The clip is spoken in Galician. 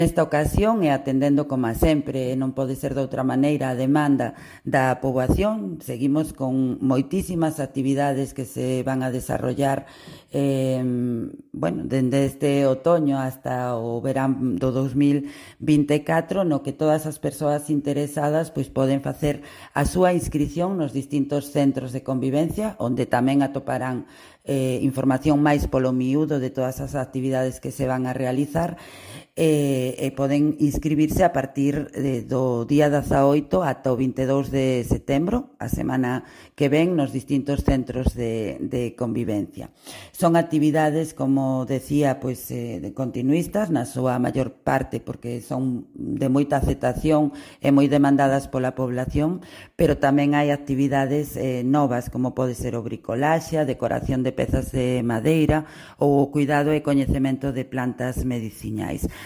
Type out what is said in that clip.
Nesta ocasión, e atendendo como sempre, non pode ser de outra maneira, a demanda da poboación, seguimos con moitísimas actividades que se van a desarrollar dende este otoño hasta o verán do 2024, no que todas as persoas interesadas pois poden facer a súa inscrición nos distintos centros de convivencia, onde tamén atoparán información máis polo miúdo de todas as actividades que se van a realizar, e poden inscribirse a partir do día 18 ata o 22 de setembro, a semana que ven, nos distintos centros de convivencia. Son actividades, como decía, pois, continuistas, na súa maior parte, porque son de moita aceptación e moi demandadas pola población, pero tamén hai actividades novas, como pode ser o bricolaxe, a decoración de pezas de madeira ou o cuidado e coñecemento de plantas medicinais.